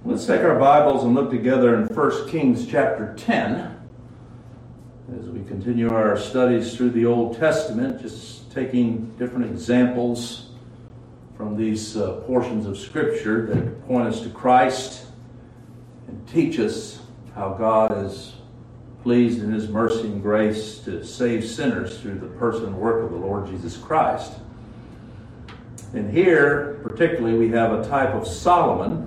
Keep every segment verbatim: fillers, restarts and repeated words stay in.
Let's take our Bibles and look together in First Kings chapter ten as we continue our studies through the Old Testament, just taking different examples from these uh, portions of Scripture that point us to Christ and teach us how God is pleased in His mercy and grace to save sinners through the person and work of the Lord Jesus Christ. And here, particularly, we have a type of Solomon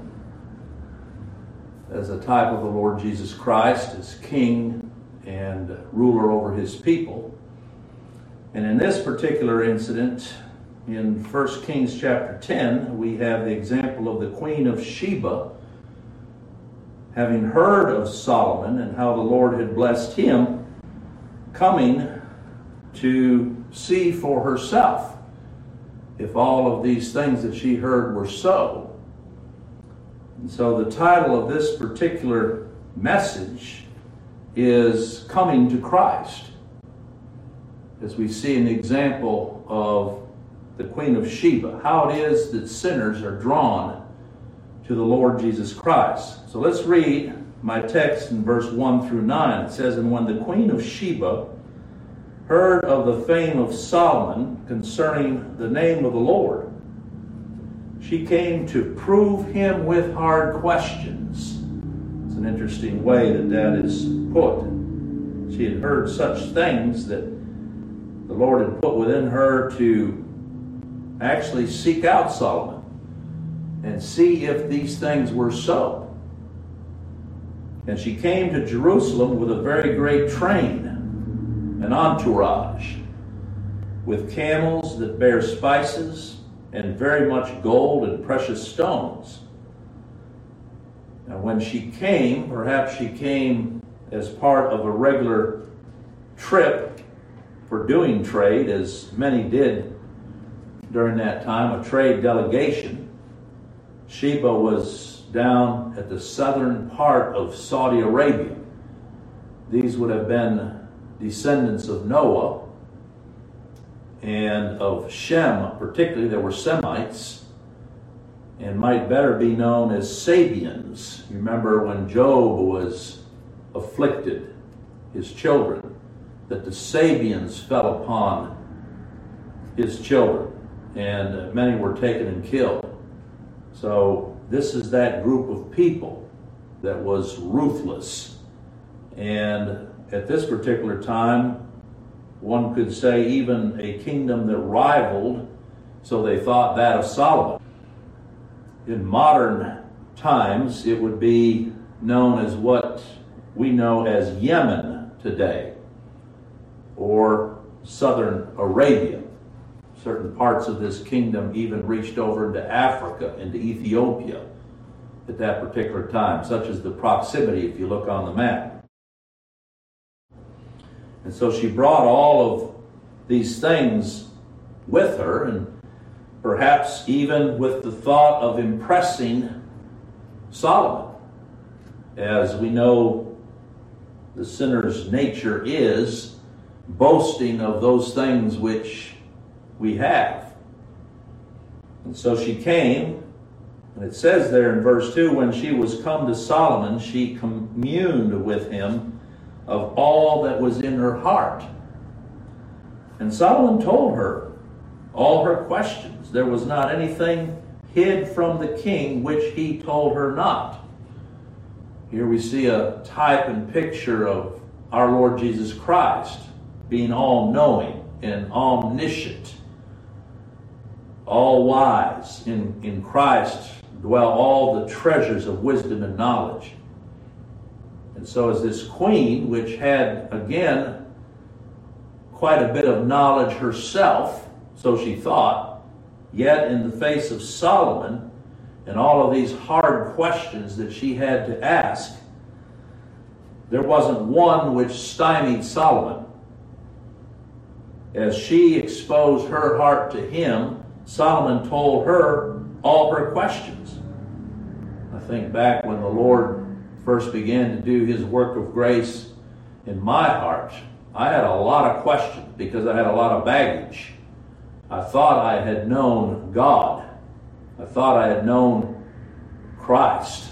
as a type of the Lord Jesus Christ as king and ruler over his people. And in this particular incident, in First Kings chapter ten, we have the example of the Queen of Sheba having heard of Solomon and how the Lord had blessed him, coming to see for herself if all of these things that she heard were so. And so the title of this particular message is Coming to Christ, as we see an example of the Queen of Sheba, how it is that sinners are drawn to the Lord Jesus Christ. So let's read my text in verse one through nine. It says, "And when the Queen of Sheba heard of the fame of Solomon concerning the name of the Lord, she came to prove him with hard questions." It's an interesting way that that is put. She had heard such things that the Lord had put within her to actually seek out Solomon and see if these things were so. And she came to Jerusalem with a very great train, an entourage, with camels that bear spices, and very much gold and precious stones. Now when she came, perhaps she came as part of a regular trip for doing trade, as many did during that time, a trade delegation. Sheba was down at the southern part of Saudi Arabia. These would have been descendants of Noah and of Shem, particularly. There were Semites, and might better be known as Sabians. You remember when Job was afflicted, his children, that the Sabians fell upon his children, and many were taken and killed. So this is that group of people that was ruthless. And at this particular time, one could say even a kingdom that rivaled, so they thought, that of Solomon. In modern times, it would be known as what we know as Yemen today, or southern Arabia. Certain parts of this kingdom even reached over into Africa, into Ethiopia at that particular time, such as the proximity if you look on the map. And so she brought all of these things with her, and perhaps even with the thought of impressing Solomon. As we know, the sinner's nature is boasting of those things which we have. And so she came, and it says there in verse two, "When she was come to Solomon, she communed with him of all that was in her heart. And Solomon told her all her questions. There was not anything hid from the king which he told her not." Here we see a type and picture of our Lord Jesus Christ being all-knowing and omniscient, all-wise. In, in Christ dwell all the treasures of wisdom and knowledge. And so as this queen, which had, again, quite a bit of knowledge herself, so she thought, yet in the face of Solomon and all of these hard questions that she had to ask, there wasn't one which stymied Solomon. As she exposed her heart to him, Solomon told her all her questions. I think back when the Lord first began to do his work of grace in my heart, I had a lot of questions because I had a lot of baggage. I thought I had known God. I thought I had known Christ.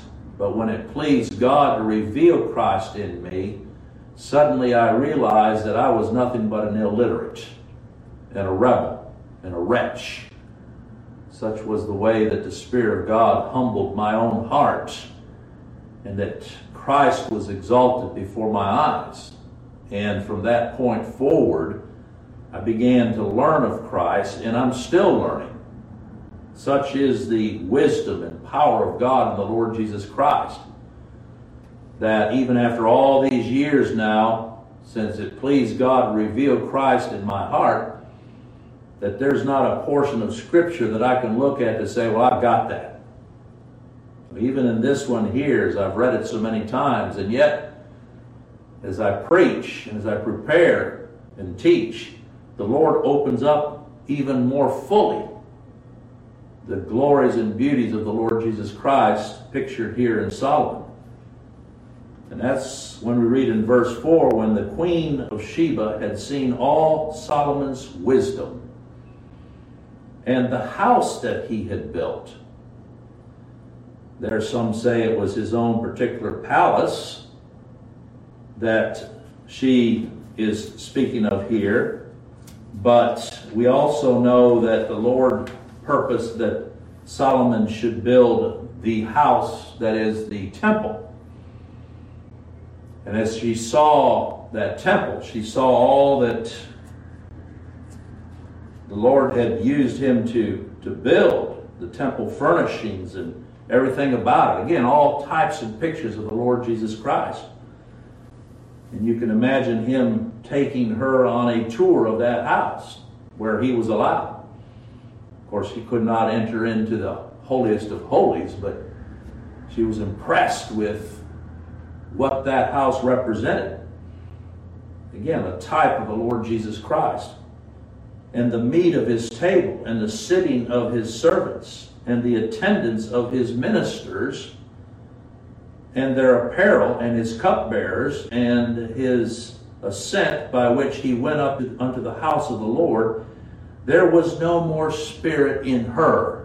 But when it pleased God to reveal Christ in me, suddenly I realized that I was nothing but an illiterate and a rebel and a wretch. Such was the way that the Spirit of God humbled my own heart, and that Christ was exalted before my eyes. And from that point forward, I began to learn of Christ, and I'm still learning. Such is the wisdom and power of God in the Lord Jesus Christ, that even after all these years now, since it pleased God to reveal Christ in my heart, that there's not a portion of Scripture that I can look at to say, well, I've got that. Even in this one here, as I've read it so many times, and yet, as I preach and as I prepare and teach, the Lord opens up even more fully the glories and beauties of the Lord Jesus Christ pictured here in Solomon. And that's when we read in verse four, when the queen of Sheba had seen all Solomon's wisdom and the house that he had built. There some say it was his own particular palace that she is speaking of here, but we also know that the Lord purposed that Solomon should build the house that is the temple. And as she saw that temple, she saw all that the Lord had used him to, to build, the temple furnishings and everything about it. Again, all types and pictures of the Lord Jesus Christ. And you can imagine him taking her on a tour of that house where he was allowed. Of course, he could not enter into the holiest of holies, but she was impressed with what that house represented. Again, a type of the Lord Jesus Christ. And the meat of his table, and the sitting of his servants, and the attendance of his ministers, and their apparel, and his cupbearers, and his ascent by which he went up unto the house of the Lord, there was no more spirit in her.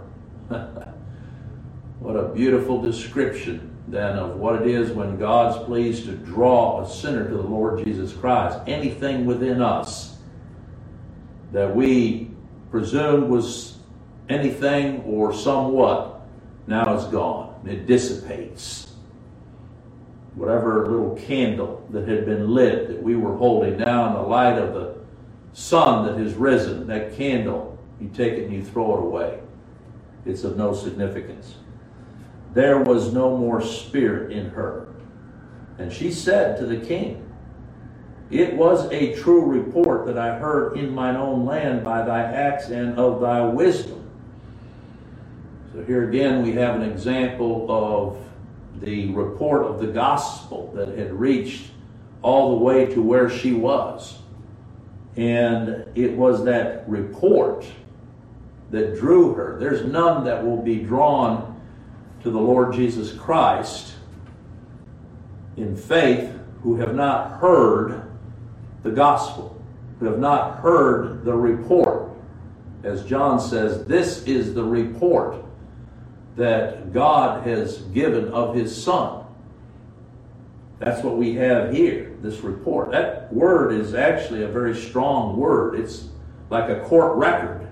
What a beautiful description then of what it is when God's pleased to draw a sinner to the Lord Jesus Christ. Anything within us that we presumed was anything or somewhat, now is gone. It dissipates. Whatever little candle that had been lit that we were holding, now in the light of the sun that has risen, that candle, you take it and you throw it away. It's of no significance. There was no more spirit in her. And she said to the king, it was a true report that I heard in mine own land by thy acts and of thy wisdom. So here again we have an example of the report of the gospel that had reached all the way to where she was. And it was that report that drew her. There's none that will be drawn to the Lord Jesus Christ in faith who have not heard the gospel, who have not heard the report. As John says, this is the report that God has given of his Son. That's what we have here, this report. That word is actually a very strong word. It's like a court record.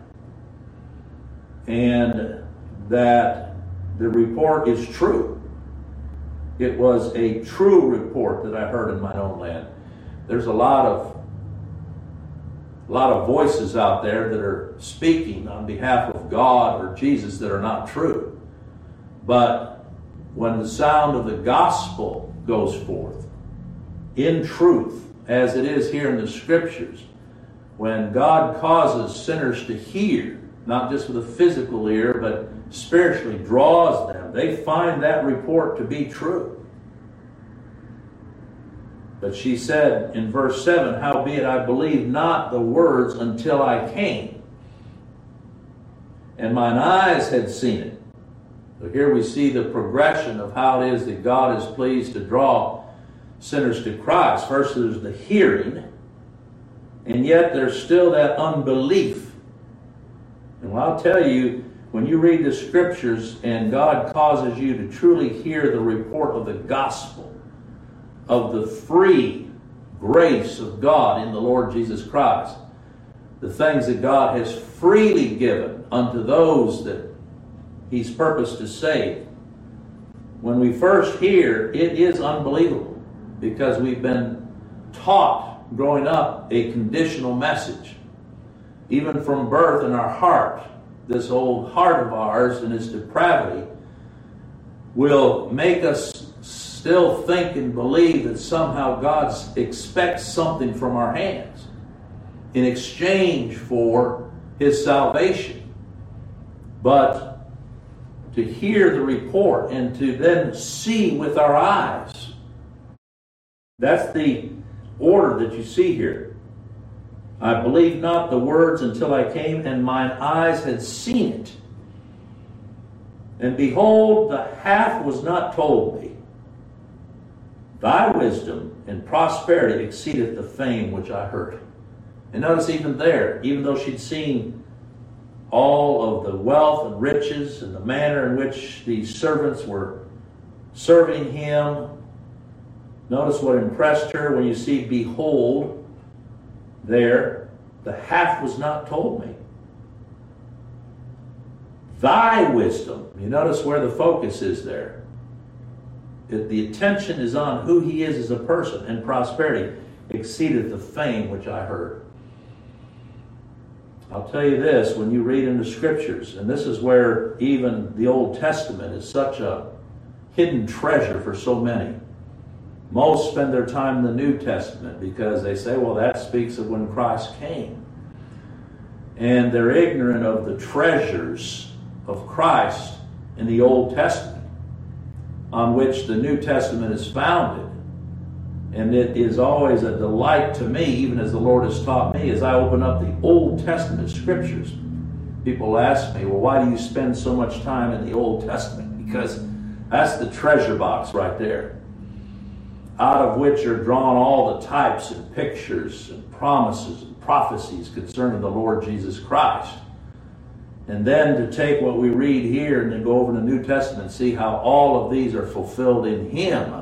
And that the report is true. It was a true report that I heard in mine own land. There's a lot of a lot of voices out there that are speaking on behalf of God or Jesus that are not true. But when the sound of the gospel goes forth in truth, as it is here in the scriptures, when God causes sinners to hear, not just with a physical ear, but spiritually draws them, they find that report to be true. But she said in verse seven, howbeit I believed not the words until I came, and mine eyes had seen it. So here we see the progression of how it is that God is pleased to draw sinners to Christ. First there's the hearing, and yet there's still that unbelief. And I'll tell you, when you read the scriptures and God causes you to truly hear the report of the gospel, of the free grace of God in the Lord Jesus Christ, the things that God has freely given unto those that He's purposed to save. When we first hear, it is unbelievable because we've been taught growing up a conditional message. Even from birth in our heart, this old heart of ours and its depravity will make us still think and believe that somehow God expects something from our hands in exchange for His salvation. But to hear the report and to then see with our eyes, that's the order that you see here. I believed not the words until I came, and mine eyes had seen it. And behold, the half was not told me. Thy wisdom and prosperity exceedeth the fame which I heard. And notice even there, even though she'd seen all of the wealth and riches and the manner in which these servants were serving him, notice what impressed her when you see, behold, there, the half was not told me. Thy wisdom, you notice where the focus is there. It, the attention is on who he is as a person, and prosperity exceeded the fame which I heard. I'll tell you this, when you read in the scriptures, and this is where even the Old Testament is such a hidden treasure for so many. Most spend their time in the New Testament because they say, well, that speaks of when Christ came. And they're ignorant of the treasures of Christ in the Old Testament, on which the New Testament is founded. And it is always a delight to me, even as the Lord has taught me, as I open up the Old Testament scriptures. People ask me, well, why do you spend so much time in the Old Testament? Because that's the treasure box right there, out of which are drawn all the types and pictures and promises and prophecies concerning the Lord Jesus Christ. And then to take what we read here and then go over to the New Testament and see how all of these are fulfilled in Him.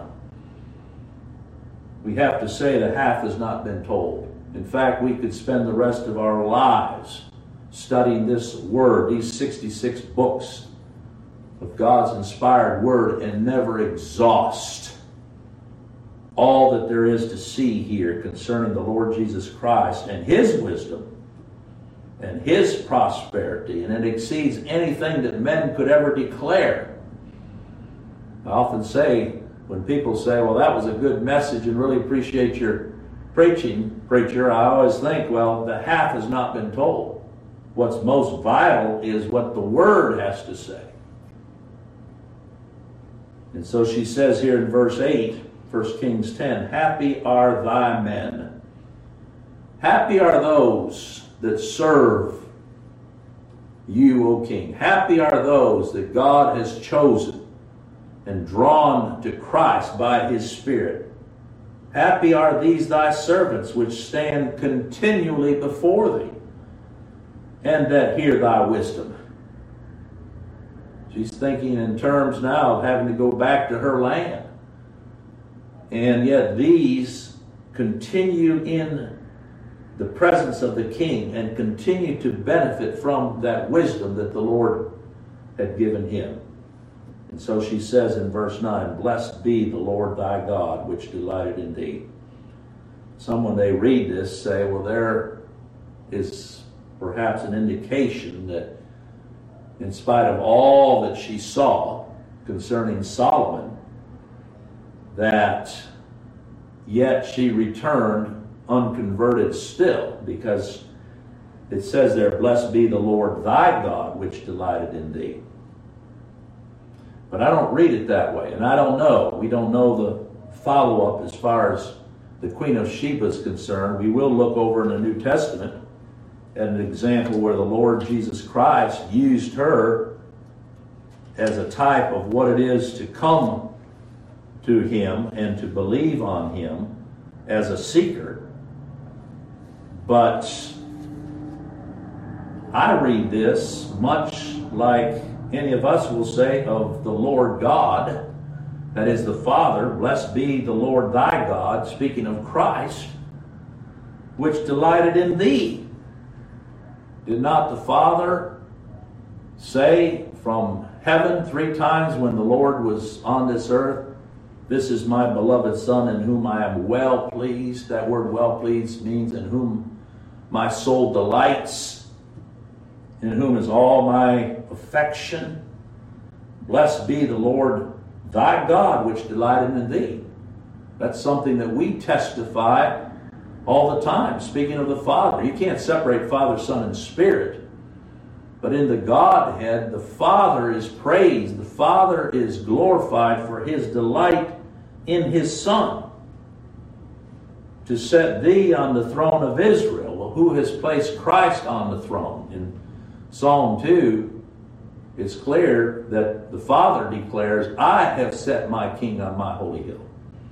We have to say the half has not been told. In fact, we could spend the rest of our lives studying this Word, these sixty-six books of God's inspired Word, and never exhaust all that there is to see here concerning the Lord Jesus Christ and His wisdom and His prosperity, and it exceeds anything that men could ever declare. I often say, when people say, well, that was a good message and really appreciate your preaching, preacher, I always think, well, the half has not been told. What's most vital is what the Word has to say. And so she says here in verse eight, First Kings ten, happy are thy men. Happy are those that serve you, O king. Happy are those that God has chosen and drawn to Christ by His Spirit. Happy are these thy servants which stand continually before thee, and that hear thy wisdom. She's thinking in terms now of having to go back to her land. And yet these continue in the presence of the king and continue to benefit from that wisdom that the Lord had given him. And so she says in verse nine, blessed be the Lord thy God, which delighted in thee. Some, when they read this, say, well, there is perhaps an indication that in spite of all that she saw concerning Solomon, that yet she returned unconverted still, because it says there, blessed be the Lord thy God, which delighted in thee. But I don't read it that way, and I don't know. We don't know the follow-up as far as the Queen of Sheba is concerned. We will look over in the New Testament at an example where the Lord Jesus Christ used her as a type of what it is to come to Him and to believe on Him as a seeker. But I read this much like any of us will say of the Lord God, that is the Father, blessed be the Lord thy God, speaking of Christ, which delighted in thee. Did not the Father say from heaven three times when the Lord was on this earth, this is my beloved Son in whom I am well pleased? That word well pleased means in whom my soul delights, in whom is all my affection. Blessed be the Lord thy God, which delighted in thee. That's something that we testify all the time, speaking of the Father. You can't separate Father, Son, and Spirit. But in the Godhead, the Father is praised. The Father is glorified for his delight in his Son, to set thee on the throne of Israel. Well, who has placed Christ on the throne? In Psalm two, it's clear that the Father declares, I have set my King on my holy hill.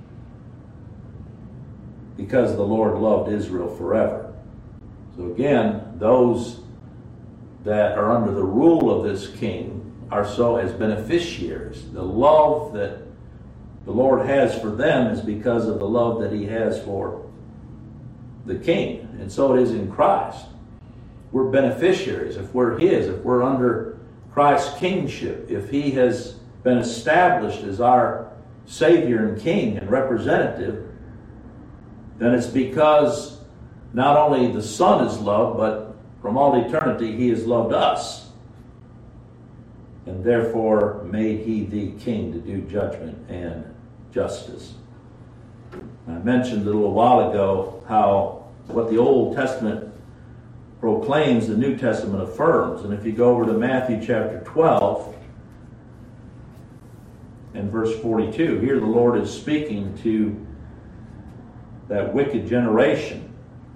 Because the Lord loved Israel forever. So again, those that are under the rule of this king are so as beneficiaries. The love that the Lord has for them is because of the love that he has for the king. And so it is in Christ. We're beneficiaries if we're his, if we're under Christ's kingship, if he has been established as our Savior and King and representative, then it's because not only the Son is loved, but from all eternity he has loved us, and therefore made he thee king to do judgment and justice. I mentioned a little while ago how what the Old Testament proclaims, the New Testament affirms. And if you go over to Matthew chapter twelve and verse forty-two, here the Lord is speaking to that wicked generation,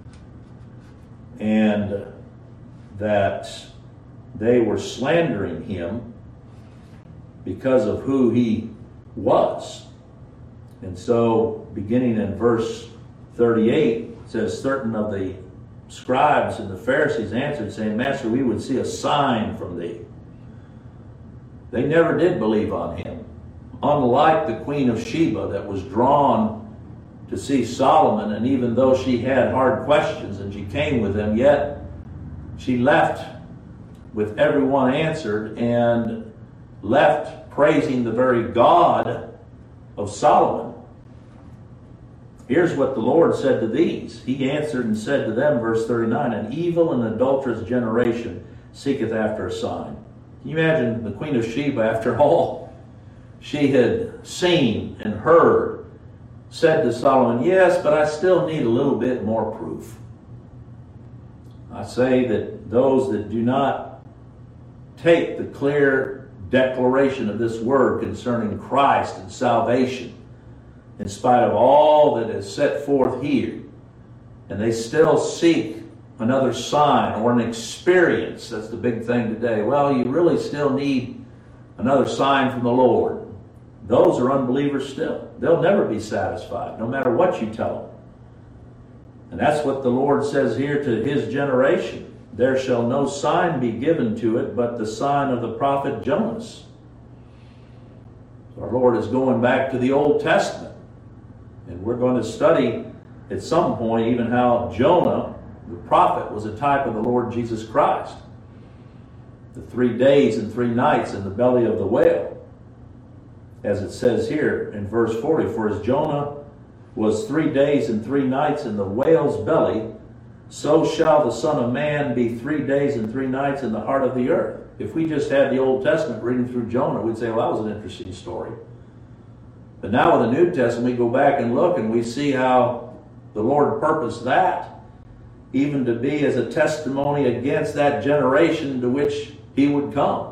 and that they were slandering him because of who he was. And so, beginning in verse thirty-eight, it says, certain of the scribes and the Pharisees answered, saying, Master, we would see a sign from thee. They never did believe on him. Unlike the Queen of Sheba that was drawn to see Solomon, and even though she had hard questions and she came with him, yet she left with everyone answered and left praising the very God of Solomon. Here's what the Lord said to these. He answered and said to them, verse thirty-nine, an evil and adulterous generation seeketh after a sign. Can you imagine the Queen of Sheba, after all she had seen and heard, said to Solomon, yes, but I still need a little bit more proof. I say that those that do not take the clear declaration of this word concerning Christ and salvation, in spite of all that is set forth here, and they still seek another sign or an experience, that's the big thing today. Well, you really still need another sign from the Lord. Those are unbelievers still. They'll never be satisfied, no matter what you tell them. And that's what the Lord says here to his generation. There shall no sign be given to it but the sign of the prophet Jonas. So our Lord is going back to the Old Testament. And we're going to study at some point even how Jonah, the prophet, was a type of the Lord Jesus Christ. The three days and three nights in the belly of the whale. As it says here in verse forty, for as Jonah was three days and three nights in the whale's belly, so shall the Son of Man be three days and three nights in the heart of the earth. If we just had the Old Testament reading through Jonah, we'd say, well, that was an interesting story. But now with the New Testament, we go back and look and we see how the Lord purposed that, even to be as a testimony against that generation to which he would come.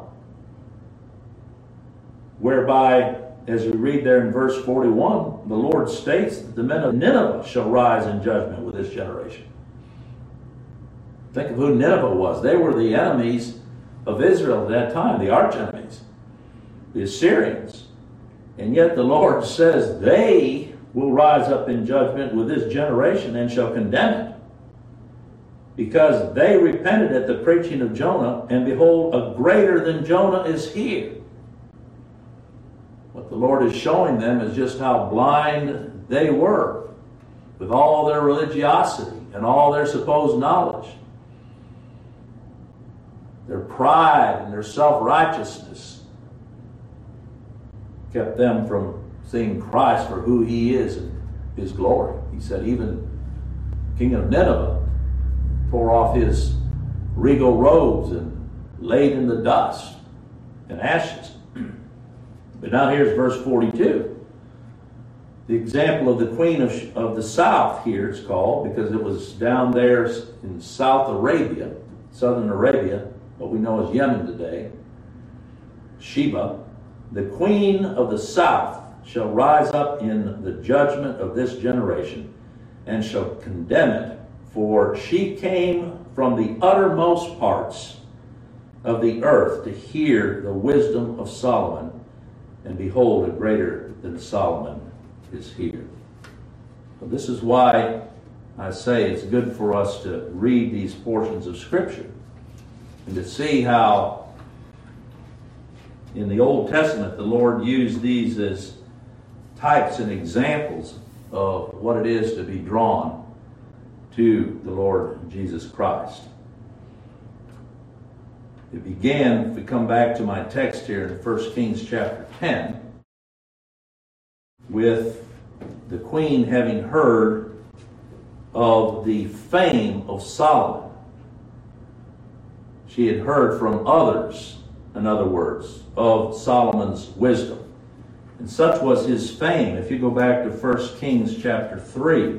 Whereby, as we read there in verse forty-one, the Lord states that the men of Nineveh shall rise in judgment with this generation. Think of who Nineveh was. They were the enemies of Israel at that time, the arch enemies, the Assyrians. And yet the Lord says they will rise up in judgment with this generation and shall condemn it. because they repented at the preaching of Jonah, and behold, a greater than Jonah is here. What the Lord is showing them is just how blind they were with all their religiosity and all their supposed knowledge. Their pride and their self-righteousness kept them from seeing Christ for who He is and His glory. He said even King of Nineveh tore off his regal robes and laid in the dust and ashes. But now here's verse forty-two. The example of the queen of, of the south here is called, because it was down there in South Arabia, southern Arabia, what we know as Yemen today, Sheba. The queen of the south shall rise up in the judgment of this generation, and shall condemn it, for she came from the uttermost parts of the earth to hear the wisdom of Solomon, and behold, a greater than Solomon is here. So this is why I say it's good for us to read these portions of Scripture and to see how in the Old Testament the Lord used these as types and examples of what it is to be drawn to the Lord Jesus Christ. It began, if we come back to my text here in First Kings chapter ten, with the queen having heard of the fame of Solomon. She had heard from others, in other words, of Solomon's wisdom. And such was his fame. If you go back to First Kings chapter three,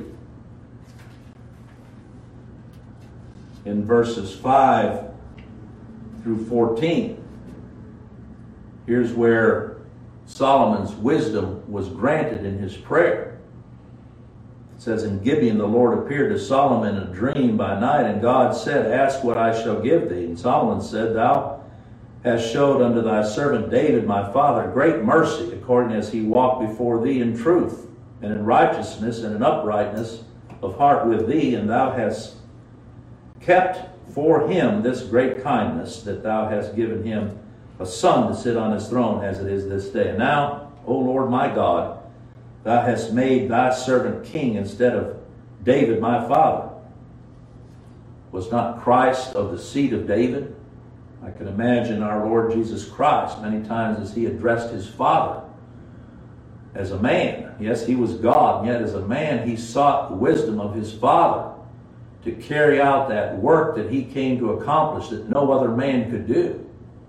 in verses five through fourteen, here's where Solomon's wisdom was granted in his prayer. It says, in Gibeon the Lord appeared to Solomon in a dream by night, and God said, ask what I shall give thee. And Solomon said, thou hast showed unto thy servant David my father great mercy, according as he walked before thee in truth, and in righteousness, and in uprightness of heart with thee, and thou hast kept for him this great kindness, that thou hast given him a son to sit on his throne, as it is this day. And now, O Lord my God, thou hast made thy servant king instead of David my father. Was not Christ of the seed of David? I can imagine our Lord Jesus Christ many times as he addressed his Father as a man. Yes, he was God, and yet as a man he sought the wisdom of his Father to carry out that work that he came to accomplish that no other man could do.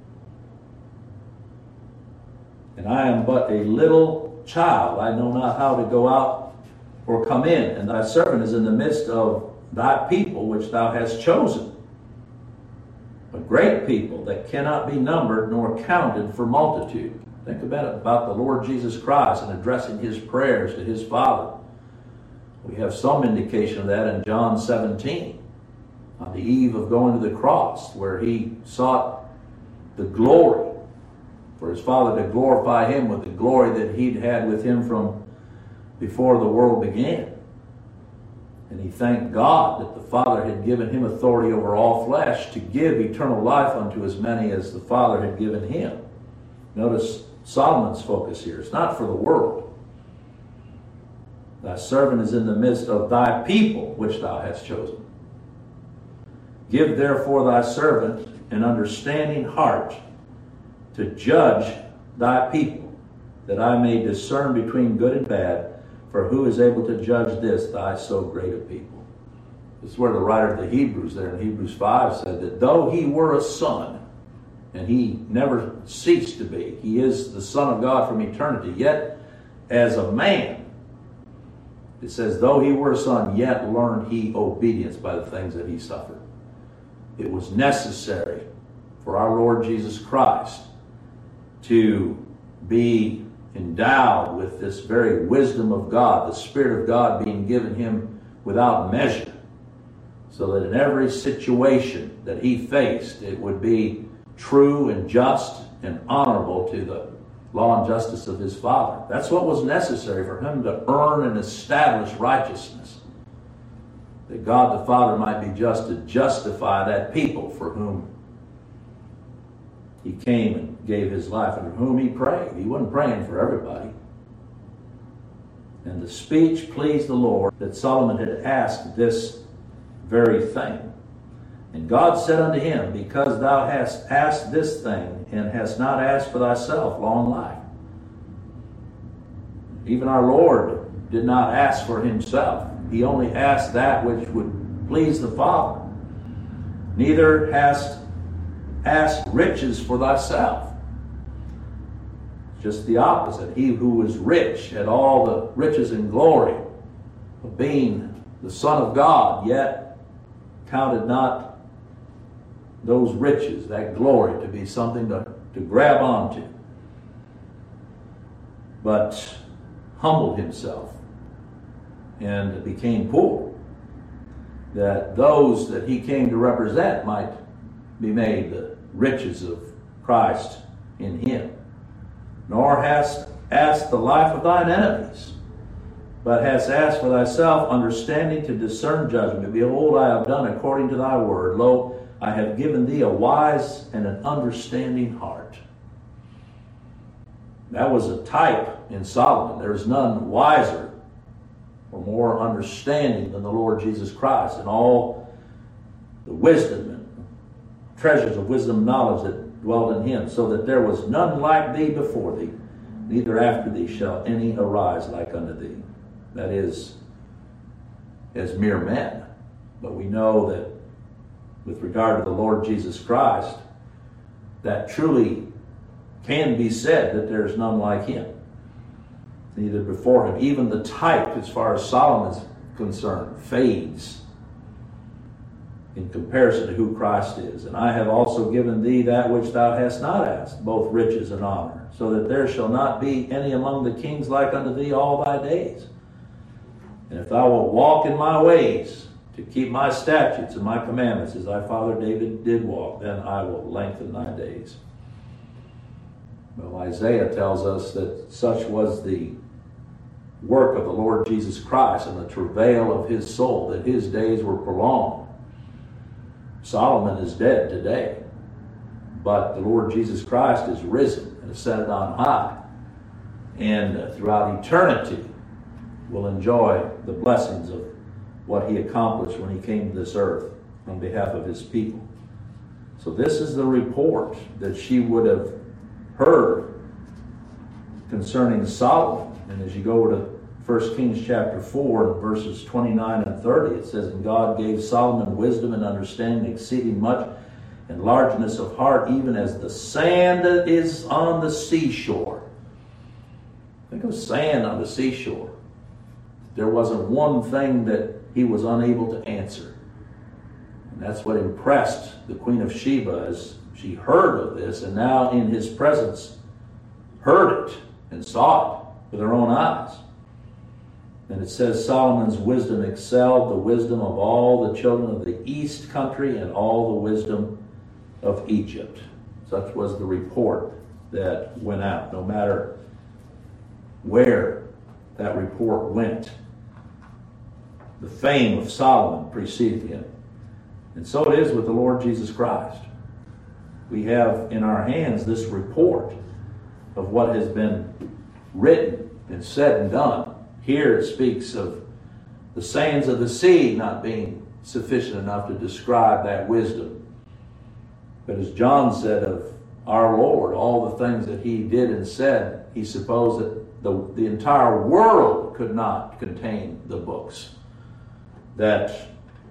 And I am but a little child. I know not how to go out or come in. And thy servant is in the midst of thy people, which thou hast chosen. A great people that cannot be numbered nor counted for multitude. Think about it, about the Lord Jesus Christ and addressing his prayers to his Father. We have some indication of that in John seventeen, on the eve of going to the cross, where he sought the glory, for his Father to glorify him with the glory that he'd had with him from before the world began. And he thanked God that the Father had given him authority over all flesh to give eternal life unto as many as the Father had given him. Notice Solomon's focus here. It's not for the world. Thy servant is in the midst of thy people, which thou hast chosen. Give therefore thy servant an understanding heart to judge thy people, that I may discern between good and bad. For who is able to judge this, thy so great a people? This is where the writer of the Hebrews there in Hebrews five said that though he were a son, and he never ceased to be, he is the Son of God from eternity, yet as a man, it says, though he were a son, yet learned he obedience by the things that he suffered. It was necessary for our Lord Jesus Christ to be endowed with this very wisdom of God, the Spirit of God being given him without measure, so that in every situation that he faced, it would be true and just and honorable to the law and justice of his Father. That's what was necessary for him to earn and establish righteousness. that God the Father might be just to justify that people for whom he came and gave his life, and for whom he prayed. He wasn't praying for everybody. And the speech pleased the Lord, that Solomon had asked this very thing. And God said unto him, because thou hast asked this thing, and hast not asked for thyself long life. Even our Lord did not ask for himself. He only asked that which would please the Father. Neither hast asked riches for thyself. Just the opposite. He who was rich had all the riches and glory of being the Son of God, yet counted not those riches, that glory, to be something to, to grab onto, but humbled himself and became poor, that those that he came to represent might be made the riches of Christ in him. Nor hast asked the life of thine enemies, but hast asked for thyself understanding to discern judgment. Behold, I have done according to thy word. Lo, I have given thee a wise and an understanding heart. That was a type in Solomon. There is none wiser or more understanding than the Lord Jesus Christ, and all the wisdom and treasures of wisdom and knowledge that dwelt in him, so that there was none like thee before thee, neither after thee shall any arise like unto thee. That is, as mere men. But we know that with regard to the Lord Jesus Christ, that truly can be said that there is none like him, neither before him. Even the type, as far as Solomon is concerned, fades in comparison to who Christ is. And I have also given thee that which thou hast not asked, both riches and honor, so that there shall not be any among the kings like unto thee all thy days. And if thou wilt walk in my ways, to keep my statutes and my commandments, as thy father David did walk, then I will lengthen thy days. Well, Isaiah tells us that such was the work of the Lord Jesus Christ and the travail of his soul, that his days were prolonged. Solomon is dead today, but the Lord Jesus Christ is risen and ascended on high, and throughout eternity will enjoy the blessings of what he accomplished when he came to this earth on behalf of his people. So this is the report that she would have heard concerning Solomon. And as you go over to First Kings chapter four, and verses twenty-nine and thirty, it says, and God gave Solomon wisdom and understanding exceeding much, and largeness of heart, even as the sand that is on the seashore. Think of sand on the seashore. There wasn't one thing that he was unable to answer. And that's what impressed the Queen of Sheba as she heard of this, and now in his presence heard it and saw it with her own eyes. And it says, Solomon's wisdom excelled the wisdom of all the children of the east country and all the wisdom of Egypt. Such was the report that went out. No matter where that report went, the fame of Solomon preceded him. And so it is with the Lord Jesus Christ. We have in our hands this report of what has been written and said and done. Here it speaks of the sands of the sea not being sufficient enough to describe that wisdom. But as John said of our Lord, all the things that he did and said, he supposed that the, the entire world could not contain the books that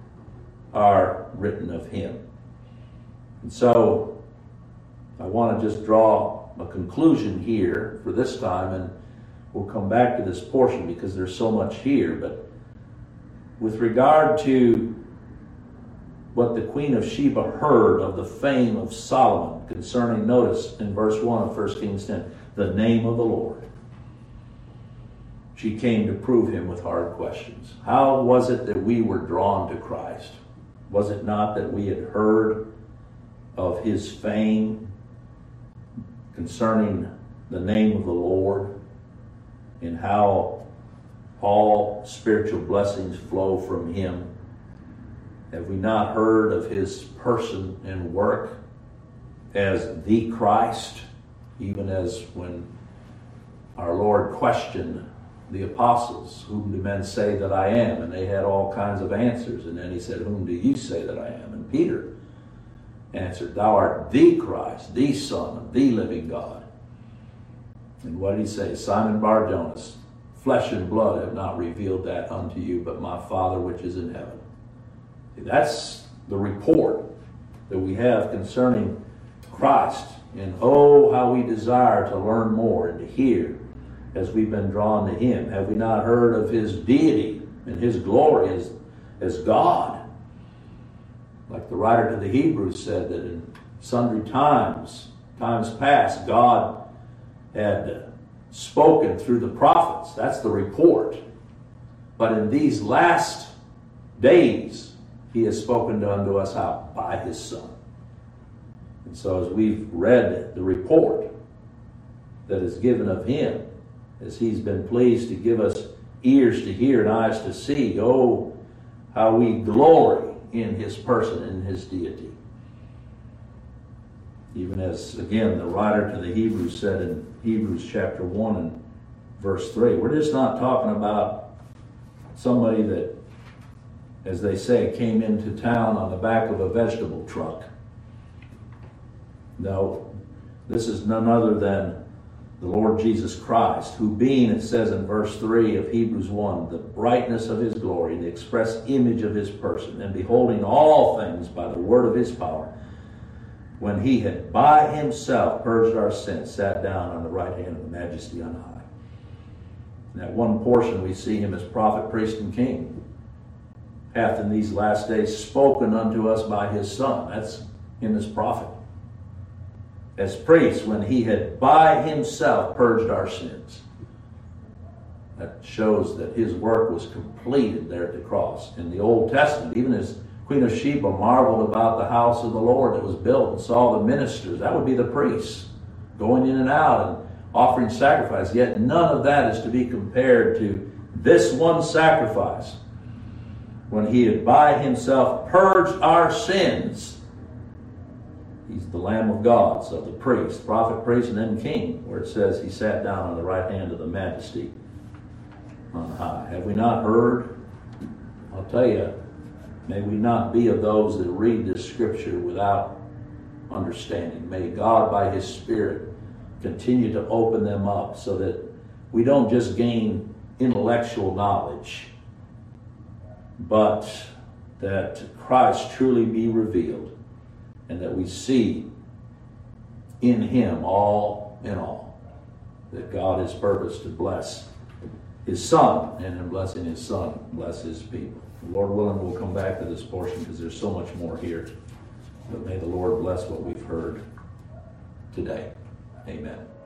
are written of him. And so I want to just draw a conclusion here for this time, and we'll come back to this portion because there's so much here. But with regard to what the Queen of Sheba heard of the fame of Solomon concerning, notice in verse one of First Kings ten, the name of the Lord. She came to prove him with hard questions. How was it that we were drawn to Christ? Was it not that we had heard of his fame concerning the name of the Lord, and how all spiritual blessings flow from him? Have we not heard of his person and work as the Christ, even as when our Lord questioned the apostles, whom do men say that I am? And they had all kinds of answers. And then he said, whom do you say that I am? And Peter answered, thou art the Christ, the Son of the living God. And what did he say? Simon Bar-Jonas, flesh and blood have not revealed that unto you, but my Father which is in heaven. See, that's the report that we have concerning Christ. And oh, how we desire to learn more and to hear as we've been drawn to him. Have we not heard of his deity and his glory as, as God? Like the writer to the Hebrews said, that in sundry times, times past, God had spoken through the prophets. That's the report. But in these last days, he has spoken unto us how? By his Son. And so as we've read the report that is given of him, as he's been pleased to give us ears to hear and eyes to see, oh, how we glory in his person and his deity. Even as, again, the writer to the Hebrews said in Hebrews chapter one and verse three, we're just not talking about somebody that, as they say, came into town on the back of a vegetable truck. No, this is none other than the Lord Jesus Christ, who being, it says in verse three of Hebrews one, the brightness of his glory, the express image of his person, and beholding all things by the word of his power, when he had by himself purged our sins, sat down on the right hand of the majesty on high. In that one portion we see him as prophet, priest, and king, hath in these last days spoken unto us by his Son. That's him as prophet. As priest, when he had by himself purged our sins. That shows that his work was completed there at the cross. In the Old Testament, even as Queen of Sheba marveled about the house of the Lord that was built and saw the ministers, that would be the priests going in and out and offering sacrifice. Yet none of that is to be compared to this one sacrifice, when he had by himself purged our sins. He's the Lamb of God, so the priest, prophet, priest, and then king, where it says he sat down on the right hand of the majesty on high. Have we not heard? I'll tell you, may we not be of those that read this scripture without understanding. May God, by his Spirit, continue to open them up so that we don't just gain intellectual knowledge, but that Christ truly be revealed, and that we see in him all in all, that God has purposed to bless his Son, and in blessing his Son, bless his people. Lord willing, we'll come back to this portion because there's so much more here. But may the Lord bless what we've heard today. Amen.